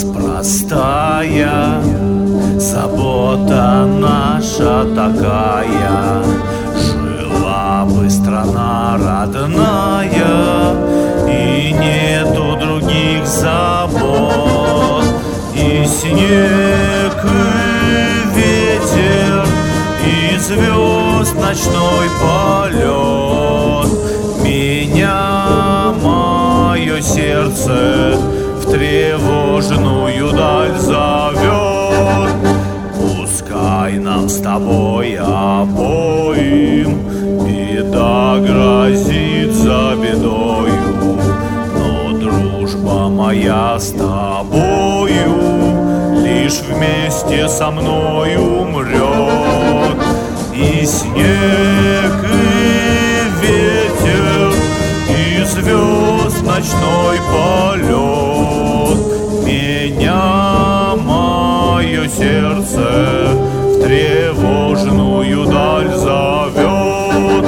простая, забота наша такая. Жила бы страна родная, и нету других забот. И снег, и ветер, и звезд ночной полет меня, мое сердце, в тревожную даль зовет. Пускай нам с тобой обоим беда грозит за бедою, но дружба моя с тобою лишь вместе со мной умрет. И снег, и ветер, и звезд ночной полет меня, мое сердце, в тревожную даль зовет.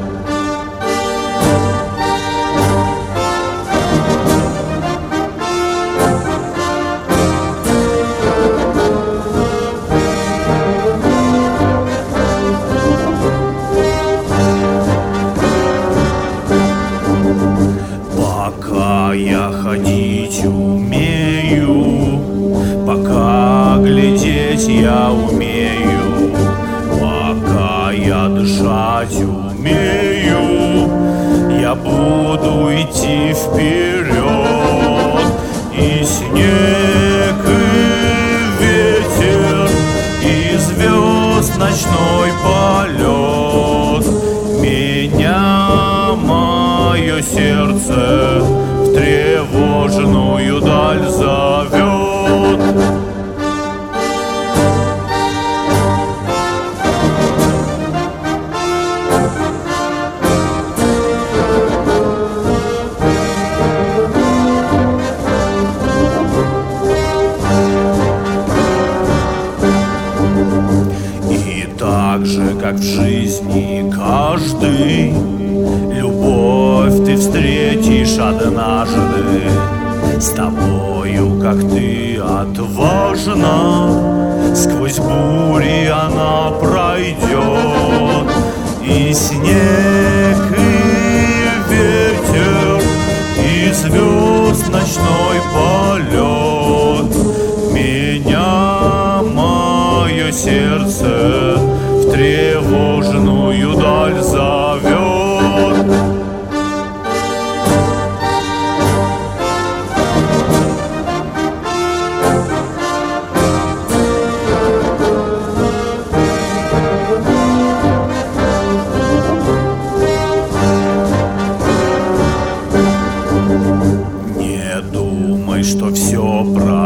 Пока я ходить умею, пока глядеть я умею, пока я дышать умею, я буду идти вперед. И снег, и ветер, и звезд ночной полет меня, мое сердце, в тревожную даль зовет. И так же, как в жизни каждый, любовь ты встретишь однажды. С тобою, как ты отважна, сквозь бури она пройдет. И снег, и ветер, и звезд ночной полет меня, мое сердце, в тревожную даль зовет. Не думай, что все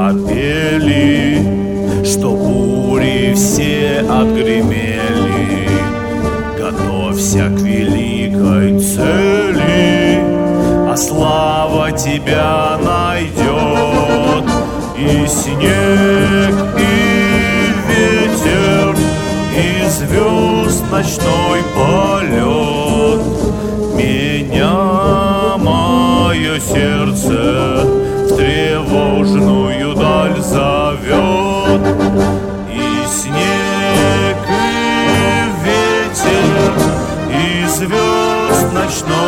пропели, что бури все отгремели. Готовься к великой цели, а слава тебя найдет. И снег, и ветер, и звезд ночной полет меня, мое сердце, в тревожную даль зовет. И снег, и ветер, и звезд ночной